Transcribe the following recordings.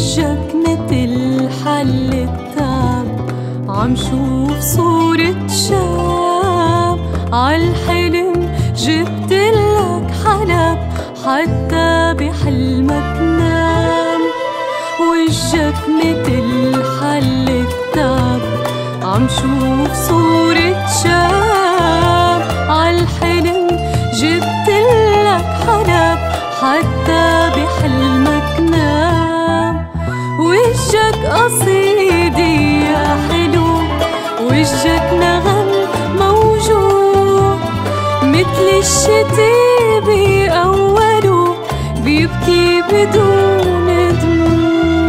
وجهك متل حل التعب، عم شوف صورة شاب عالحلم جبتلك حلب حتى بحلمك نام. وجهك متل حل التعب، عم شوف صورة شاب عالحلم جبتلك حلب حتى بحلمك نام. وجهك قصيدي يا حلو، وجهك نغم موجوع متل الشتي بأوله بيبكي بدون دموع.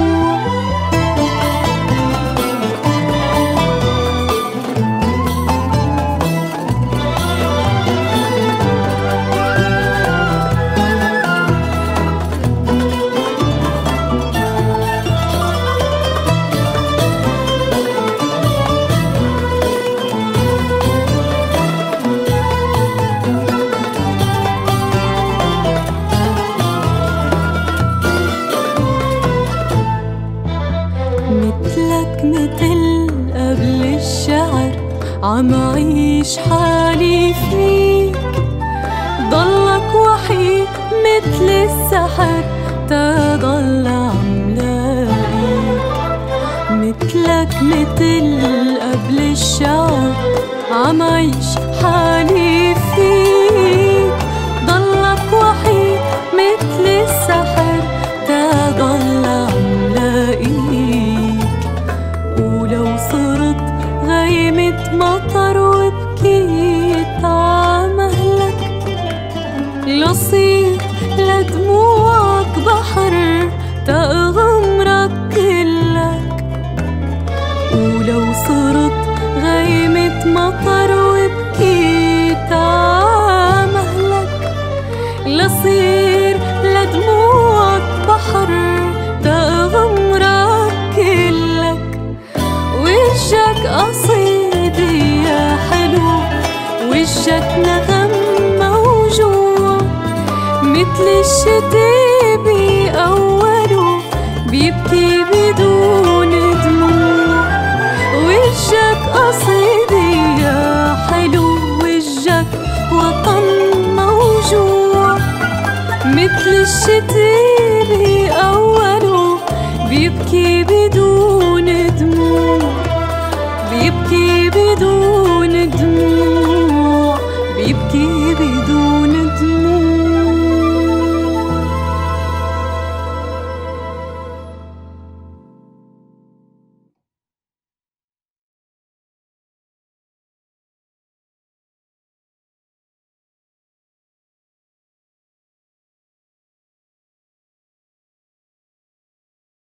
متلك متل قبل الشعر عم عيش حالي فيك، ضلك وحيد متل السحر تضل عم لاقيك. متلك متل قبل الشعر عم عيش حالي فيك، ضلك وحيد متل السحر تضل عم لاقيك. ولو صرت غيمة مطر وبكيت عمهلك، لصير لدموعك بحر تأغمرك كلك. ولو صرت غيمة مطر وبكيت عمهلك، لصير لدموعك بحر تأغمرك كلك. وجهك قصيدي يا حلو، وجهك نغم موجوع متل الشتي بأوله بيبكي بدون دموع. وجهك قصيدي يا حلو، وجهك وطن موجوع متل الشتي بأوله بيبكي بدون دموع، بيبكي بدون دموع.